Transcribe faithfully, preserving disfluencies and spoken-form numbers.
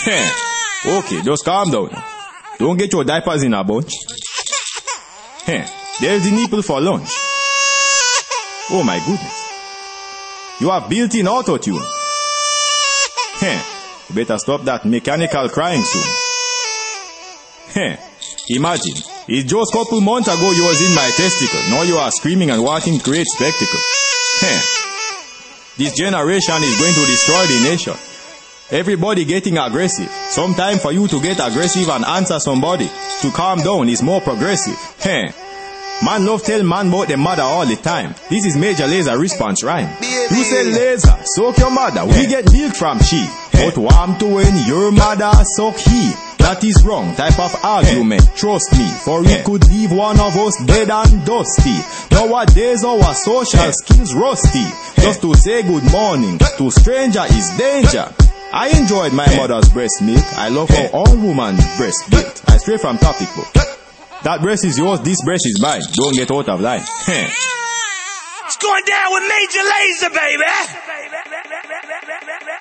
Okay, just calm down. Don't get your diapers in a bunch. There's the nipple for lunch. Oh my goodness. You have built-in auto-tune. You better stop that mechanical crying soon. Imagine, it's just a couple months ago you was in my testicle. Now you are screaming and wanting to create spectacle. This generation is going to destroy the nation. Everybody getting aggressive. Some time for you to get aggressive and answer somebody. To calm down is more progressive. Man love tell man about the mother all the time. This is Major Lazer response rhyme. You say Lazer, soak your mother. We get milk from she. But warm to when your mother suck he. That is wrong type of argument. Trust me, for it could leave one of us dead and dusty. Nowadays our social skills rusty. Just to say good morning to stranger is danger. I enjoyed my mother's breast milk. I love how all woman breast built. I straight from topic book. That breast is yours, this breast is mine. Don't get out of line. It's going down with Major Lazer, baby.